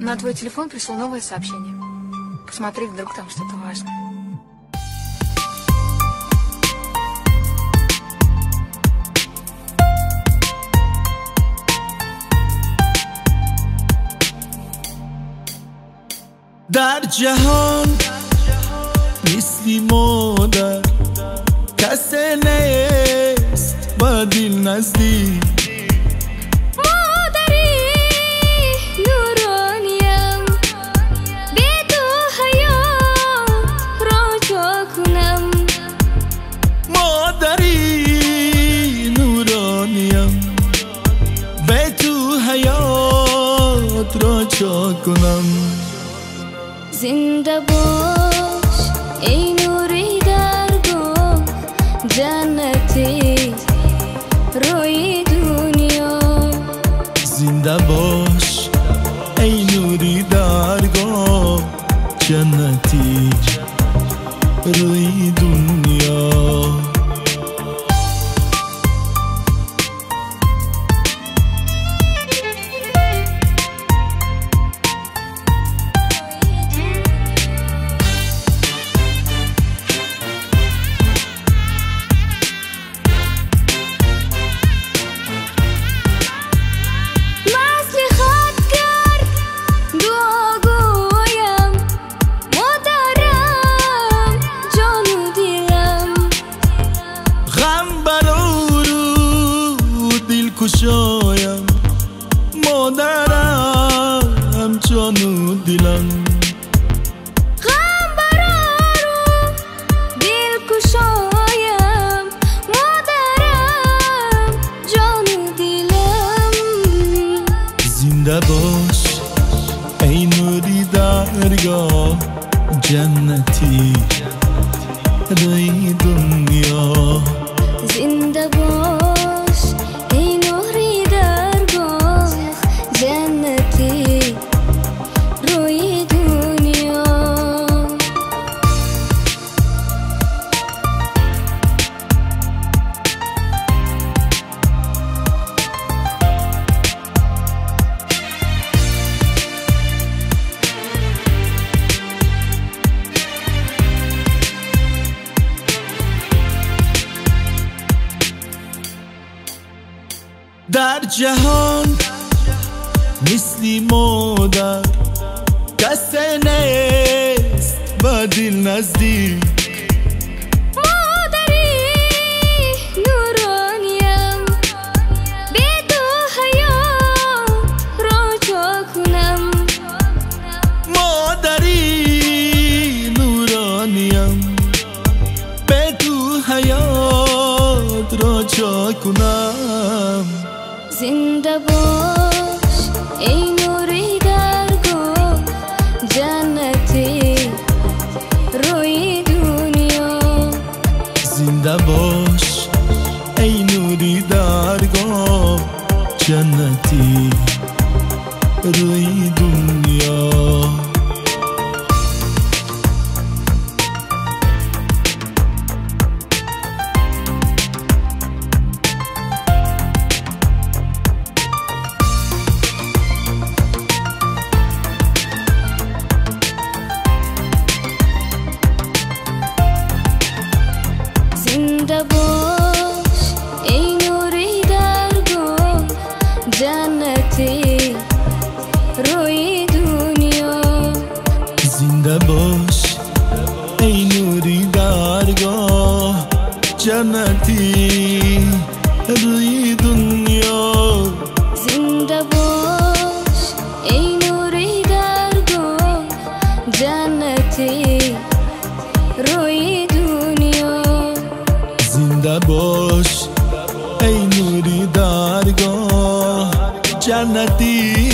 На твой телефон пришло новое сообщение. Посмотри, вдруг там что-то важное. در جهان مثلی مادر کسی نیست با دل نزدیک مادری نورانیم به تو حیات را جا کنم مادری نورانیم به تو حیات را جا کنم زنده باش ای نوری درگاه جنتی روی دنیا زنده باش ای نوری درگاه جنتی روی دنیا کشایم مادرم جان و دلم غم برارو دل کشایم مادرم جان و دلم زنده باش ای نوری درگاه جنتی روی دنیا زنده باش در جهان مثلی مادر کسی نیست با دل نزدیک مادری نورانیم به تو حیات را جا کنم مادری نورانیم به تو حیات را جا کنم زنده باش ای نوری درگاه جنتی روی دنیا زنده باش ای نوری درگاه جنتی روی دنیا زنده باش ای نوری درگاه جنتی روی دنیا زنده باش ای نوری درگاه جنتی روی دنیا زنده باش ای نوری درگاه جنتی روی دنیا زنده باش ای نوری درگاه جنتی